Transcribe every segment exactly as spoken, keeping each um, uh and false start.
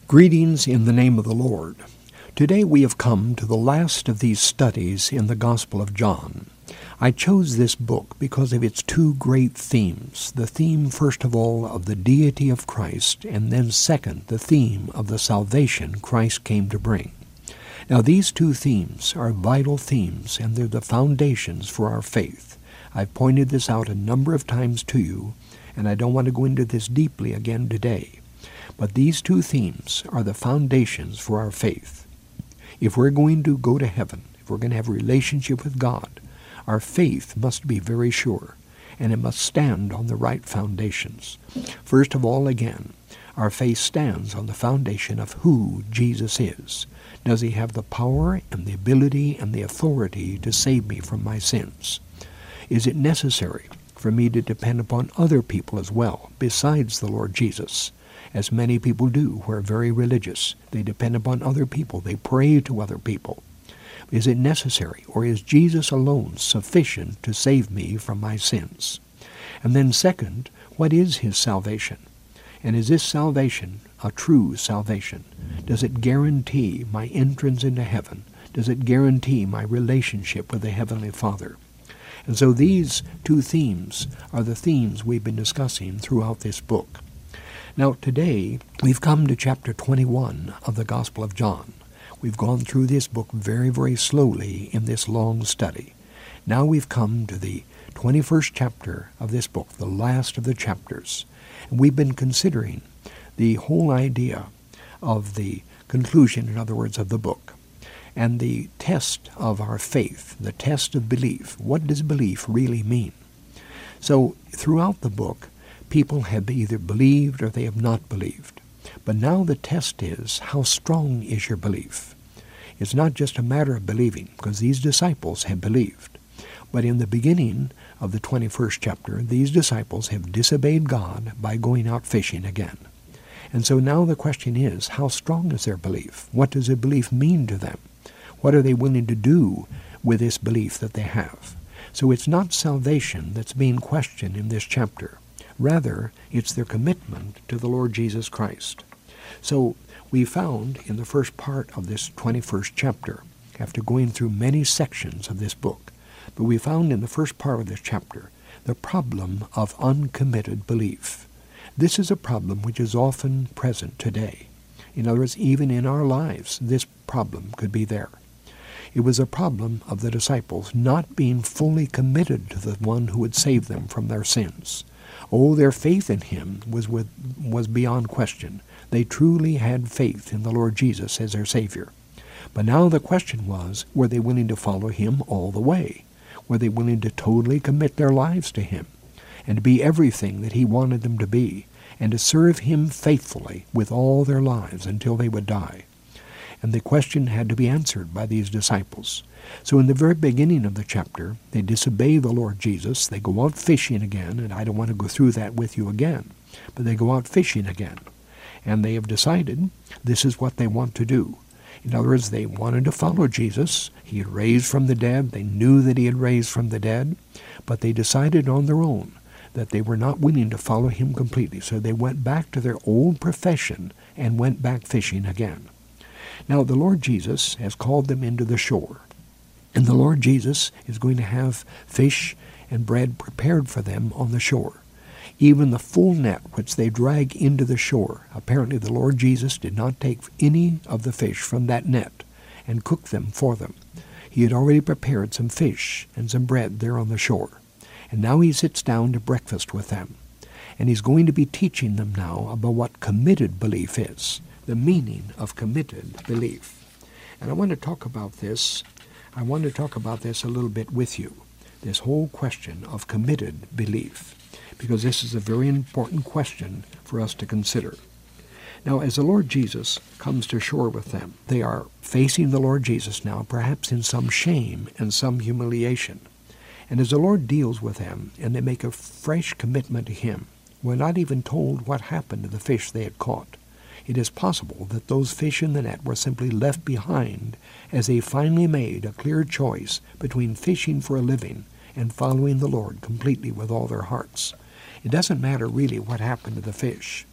Greetings in the name of the Lord. Today we have come to the last of these studies in the Gospel of John. I chose this book because of its two great themes. The theme, first of all, of the deity of Christ, and then second, the theme of the salvation Christ came to bring. Now these two themes are vital themes, and they're the foundations for our faith. I've pointed this out a number of times to you, and I don't want to go into this deeply again today. But these two themes are the foundations for our faith. If we're going to go to heaven, if we're going to have a relationship with God, our faith must be very sure, and it must stand on the right foundations. First of all, again, our faith stands on the foundation of who Jesus is. Does he have the power and the ability and the authority to save me from my sins? Is it necessary for me to depend upon other people as well, besides the Lord Jesus? As many people do who are very religious. They depend upon other people. They pray to other people. Is it necessary, or is Jesus alone sufficient to save me from my sins? And then second, what is his salvation? And is this salvation a true salvation? Does it guarantee my entrance into heaven? Does it guarantee my relationship with the Heavenly Father? And so these two themes are the themes we've been discussing throughout this book. Now today, we've come to chapter twenty-one of the Gospel of John. We've gone through this book very, very slowly in this long study. Now we've come to the twenty-first chapter of this book, the last of the chapters. And we've been considering the whole idea of the conclusion, in other words, of the book, and the test of our faith, the test of belief. What does belief really mean? So throughout the book, people have either believed or they have not believed. But now the test is, how strong is your belief? It's not just a matter of believing, because these disciples have believed. But in the beginning of the twenty-first chapter, these disciples have disobeyed God by going out fishing again. And so now the question is, how strong is their belief? What does a belief mean to them? What are they willing to do with this belief that they have? So it's not salvation that's being questioned in this chapter. Rather, it's their commitment to the Lord Jesus Christ. So we found in the first part of this twenty-first chapter, after going through many sections of this book, but we found in the first part of this chapter the problem of uncommitted belief. This is a problem which is often present today. In other words, even in our lives, this problem could be there. It was a problem of the disciples not being fully committed to the one who would save them from their sins. Oh, their faith in him was with, was beyond question. They truly had faith in the Lord Jesus as their Savior. But now the question was, were they willing to follow him all the way? Were they willing to totally commit their lives to him and to be everything that he wanted them to be and to serve him faithfully with all their lives until they would die? And the question had to be answered by these disciples. So in the very beginning of the chapter, they disobey the Lord Jesus. They go out fishing again, and I don't want to go through that with you again, but they go out fishing again. And they have decided this is what they want to do. In other words, they wanted to follow Jesus. He had raised from the dead. They knew that he had raised from the dead, but they decided on their own that they were not willing to follow him completely. So they went back to their old profession and went back fishing again. Now the Lord Jesus has called them into the shore. And the Lord Jesus is going to have fish and bread prepared for them on the shore. Even the full net which they drag into the shore, apparently the Lord Jesus did not take any of the fish from that net and cook them for them. He had already prepared some fish and some bread there on the shore. And now he sits down to breakfast with them. And he's going to be teaching them now about what committed belief is, the meaning of committed belief. And I want to talk about this I want to talk about this a little bit with you, this whole question of committed belief, because this is a very important question for us to consider. Now, as the Lord Jesus comes to shore with them, they are facing the Lord Jesus now, perhaps in some shame and some humiliation. And as the Lord deals with them and they make a fresh commitment to him, we're not even told what happened to the fish they had caught. It is possible that those fish in the net were simply left behind as they finally made a clear choice between fishing for a living and following the Lord completely with all their hearts. It doesn't matter really what happened to the fish.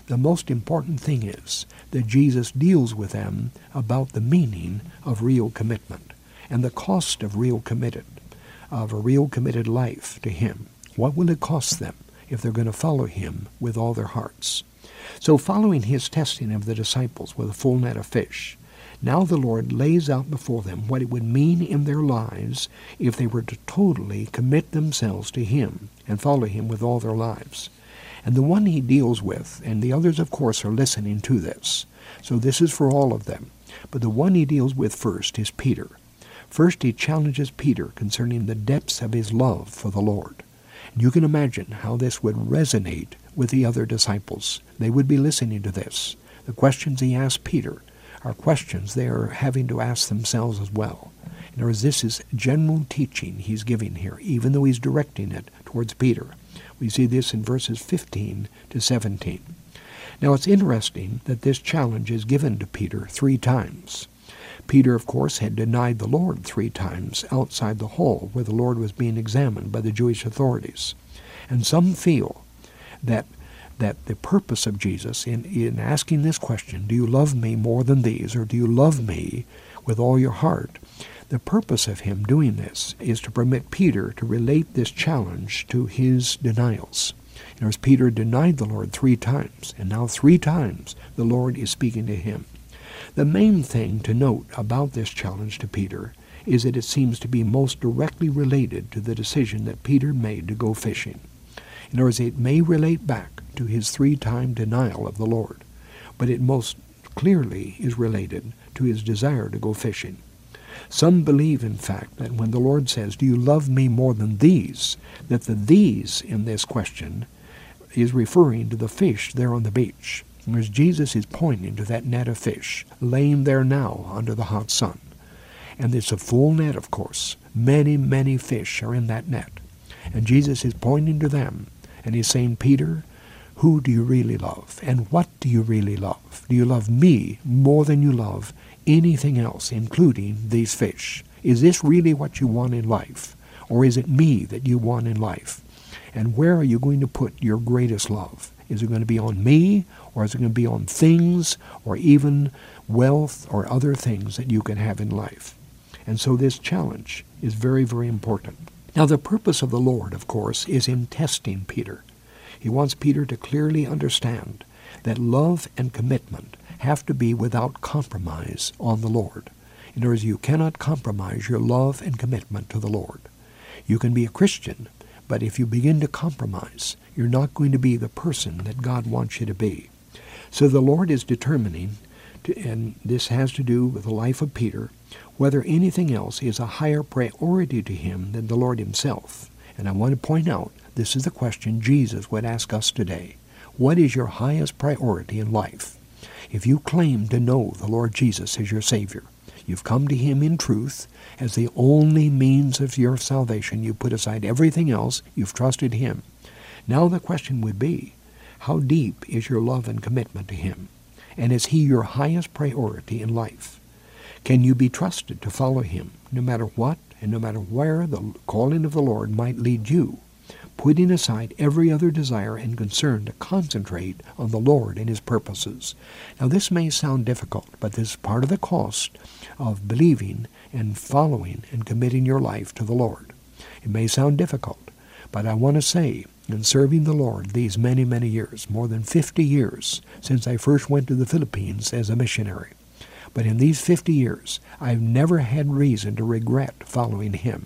The most important thing is that Jesus deals with them about the meaning of real commitment and the cost of real committed, of a real committed life to him. What will it cost them if they're going to follow him with all their hearts? So following his testing of the disciples with a full net of fish, now the Lord lays out before them what it would mean in their lives if they were to totally commit themselves to him and follow him with all their lives. And the one he deals with, and the others of course are listening to this, so this is for all of them, but the one he deals with first is Peter. First he challenges Peter concerning the depths of his love for the Lord. And you can imagine how this would resonate with the other disciples. They would be listening to this. The questions he asked Peter are questions they are having to ask themselves as well. In other words, this is general teaching he's giving here, even though he's directing it towards Peter. We see this in verses fifteen to seventeen. Now it's interesting that this challenge is given to Peter three times. Peter, of course, had denied the Lord three times outside the hall where the Lord was being examined by the Jewish authorities. And some feel that that the purpose of Jesus in, in asking this question, do you love me more than these, or do you love me with all your heart? The purpose of him doing this is to permit Peter to relate this challenge to his denials. In other words, Peter denied the Lord three times, and now three times the Lord is speaking to him. The main thing to note about this challenge to Peter is that it seems to be most directly related to the decision that Peter made to go fishing. In other words, it may relate back to his three-time denial of the Lord, but it most clearly is related to his desire to go fishing. Some believe, in fact, that when the Lord says, do you love me more than these, that the these in this question is referring to the fish there on the beach. Whereas Jesus is pointing to that net of fish laying there now under the hot sun. And it's a full net, of course. Many, many fish are in that net. And Jesus is pointing to them, and he's saying, Peter, who do you really love? And what do you really love? Do you love me more than you love anything else, including these fish? Is this really what you want in life? Or is it me that you want in life? And where are you going to put your greatest love? Is it going to be on me, or is it going to be on things, or even wealth, or other things that you can have in life? And so this challenge is very, very important. Now the purpose of the Lord, of course, is in testing Peter. He wants Peter to clearly understand that love and commitment have to be without compromise on the Lord. In other words, you cannot compromise your love and commitment to the Lord. You can be a Christian, but if you begin to compromise, you're not going to be the person that God wants you to be. So the Lord is determining, to, and this has to do with the life of Peter, whether anything else is a higher priority to him than the Lord himself. And I want to point out, this is the question Jesus would ask us today. What is your highest priority in life? If you claim to know the Lord Jesus as your Savior, you've come to him in truth as the only means of your salvation, you put aside everything else, you've trusted him. Now the question would be, how deep is your love and commitment to him? And is he your highest priority in life? Can you be trusted to follow him no matter what and no matter where the calling of the Lord might lead you, putting aside every other desire and concern to concentrate on the Lord and his purposes? Now this may sound difficult, but this is part of the cost of believing and following and committing your life to the Lord. It may sound difficult, but I want to say, in serving the Lord these many, many years, more than fifty years since I first went to the Philippines as a missionary, but in these fifty years, I've never had reason to regret following him.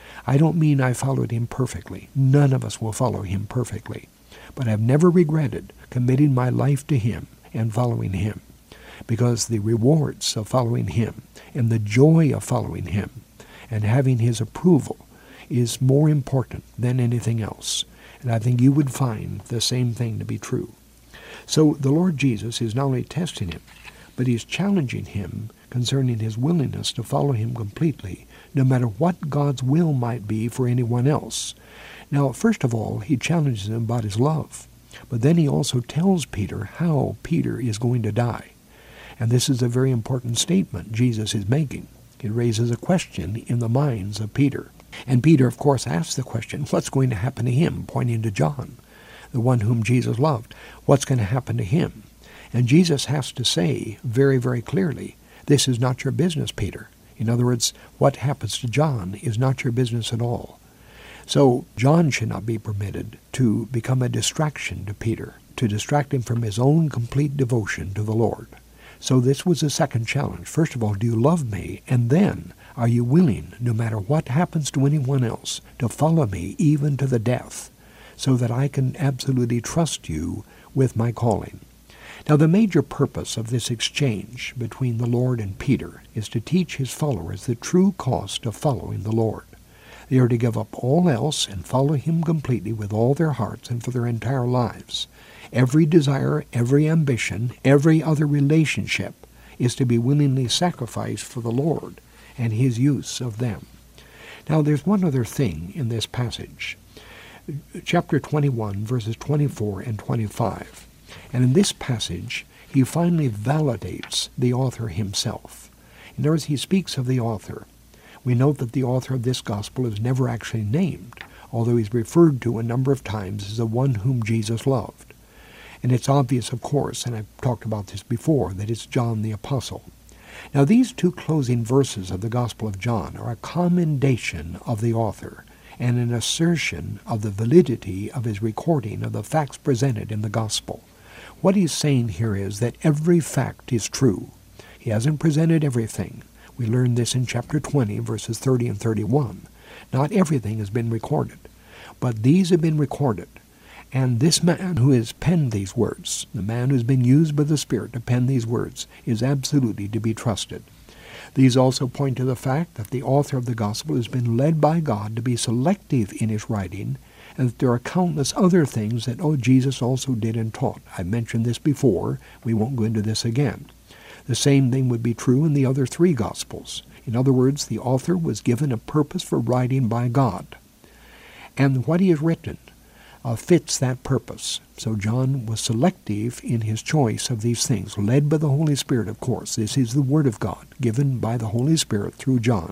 I don't mean I followed him perfectly. None of us will follow him perfectly. But I've never regretted committing my life to him and following him, because the rewards of following him and the joy of following him and having his approval is more important than anything else. And I think you would find the same thing to be true. So the Lord Jesus is not only testing him, but he's challenging him concerning his willingness to follow him completely, no matter what God's will might be for anyone else. Now, first of all, he challenges him about his love, but then he also tells Peter how Peter is going to die. And this is a very important statement Jesus is making. It raises a question in the minds of Peter. And Peter, of course, asks the question, what's going to happen to him, pointing to John? the one whom Jesus loved, what's going to happen to him? And Jesus has to say very, very clearly, this is not your business, Peter. In other words, what happens to John is not your business at all. So John should not be permitted to become a distraction to Peter, to distract him from his own complete devotion to the Lord. So this was the second challenge. First of all, do you love me? And then, are you willing, no matter what happens to anyone else, to follow me even to the death, so that I can absolutely trust you with my calling? Now, the major purpose of this exchange between the Lord and Peter is to teach his followers the true cost of following the Lord. They are to give up all else and follow him completely with all their hearts and for their entire lives. Every desire, every ambition, every other relationship is to be willingly sacrificed for the Lord and his use of them. Now, there's one other thing in this passage. Chapter twenty-one, verses twenty-four and twenty-five. And in this passage, he finally validates the author himself. In other words, he speaks of the author. We note that the author of this gospel is never actually named, although he's referred to a number of times as the one whom Jesus loved. And it's obvious, of course, and I've talked about this before, that it's John the Apostle. Now, these two closing verses of the Gospel of John are a commendation of the author and an assertion of the validity of his recording of the facts presented in the Gospel. What he's saying here is that every fact is true. He hasn't presented everything. We learned this in chapter twenty, verses thirty and thirty-one. Not everything has been recorded, but these have been recorded. And this man who has penned these words, the man who's been used by the Spirit to pen these words, is absolutely to be trusted. These also point to the fact that the author of the gospel has been led by God to be selective in his writing, and that there are countless other things that oh, Jesus also did and taught. I've mentioned this before. We won't go into this again. The same thing would be true in the other three Gospels. In other words, the author was given a purpose for writing by God. And what he has written uh, fits that purpose. So John was selective in his choice of these things, led by the Holy Spirit, of course. This is the Word of God, given by the Holy Spirit through John.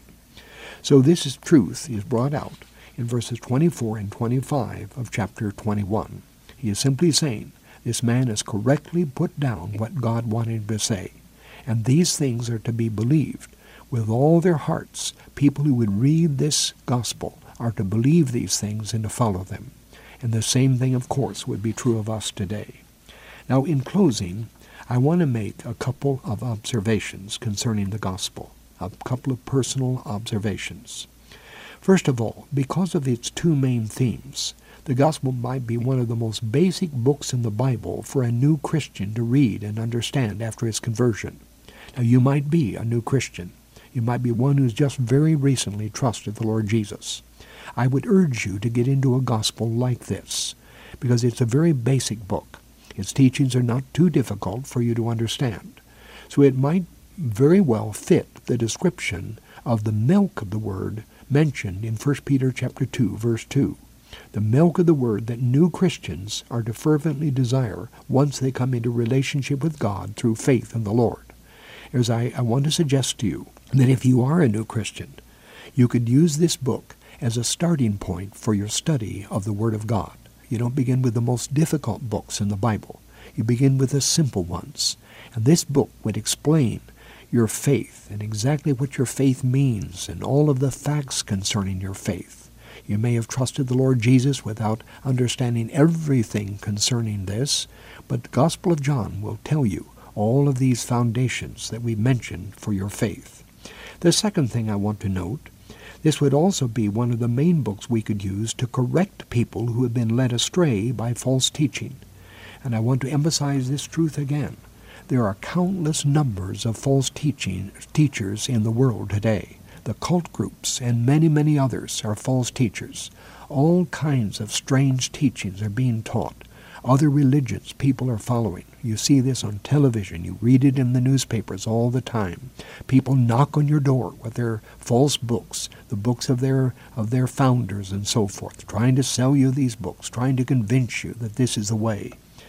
So this is truth is brought out in verses twenty-four and twenty-five of chapter twenty-one. He is simply saying, this man has correctly put down what God wanted him to say. And these things are to be believed with all their hearts. People who would read this gospel are to believe these things and to follow them. And the same thing, of course, would be true of us today. Now, in closing, I want to make a couple of observations concerning the gospel, a couple of personal observations. First of all, because of its two main themes, the gospel might be one of the most basic books in the Bible for a new Christian to read and understand after his conversion. Now, you might be a new Christian. You might be one who's just very recently trusted the Lord Jesus. I would urge you to get into a gospel like this, because it's a very basic book. Its teachings are not too difficult for you to understand. So it might very well fit the description of the milk of the Word mentioned in First Peter chapter two, verse two. The milk of the Word that new Christians are to fervently desire once they come into relationship with God through faith in the Lord. As I, I want to suggest to you that if you are a new Christian, you could use this book as a starting point for your study of the Word of God. You don't begin with the most difficult books in the Bible. You begin with the simple ones. And this book would explain your faith and exactly what your faith means and all of the facts concerning your faith. You may have trusted the Lord Jesus without understanding everything concerning this, but the Gospel of John will tell you all of these foundations that we mentioned for your faith. The second thing I want to note, this would also be one of the main books we could use to correct people who have been led astray by false teaching. And I want to emphasize this truth again. There are countless numbers of false teaching teachers in the world today. The cult groups and many, many others are false teachers. All kinds of strange teachings are being taught. Other religions people are following. You see this on television. You read it in the newspapers all the time. People knock on your door with their false books, the books of their of their founders and so forth, trying to sell you these books, trying to convince you that this is the way.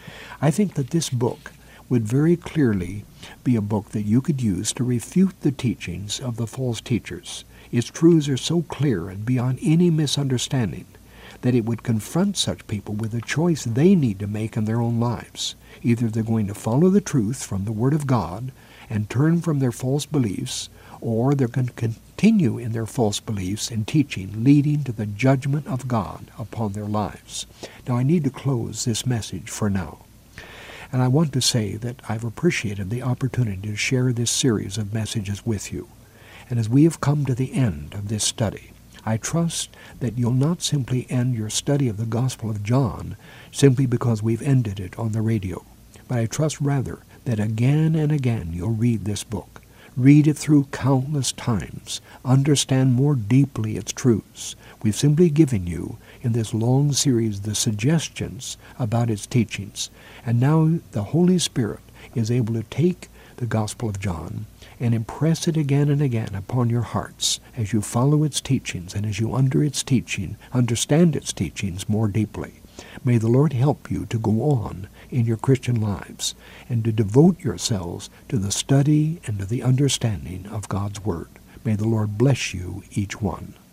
I think that this book would very clearly be a book that you could use to refute the teachings of the false teachers. Its truths are so clear and beyond any misunderstanding that it would confront such people with a choice they need to make in their own lives. Either they're going to follow the truth from the Word of God and turn from their false beliefs, or they're going to continue in their false beliefs and teaching, leading to the judgment of God upon their lives. Now, I need to close this message for now. And I want to say that I've appreciated the opportunity to share this series of messages with you. And as we have come to the end of this study, I trust that you'll not simply end your study of the Gospel of John simply because we've ended it on the radio, but I trust rather that again and again you'll read this book. Read it through countless times. Understand more deeply its truths. We've simply given you, in this long series, the suggestions about its teachings. And now the Holy Spirit is able to take the Gospel of John and impress it again and again upon your hearts as you follow its teachings and as you under its teaching, understand its teachings more deeply. May the Lord help you to go on in your Christian lives and to devote yourselves to the study and to the understanding of God's Word. May the Lord bless you, each one.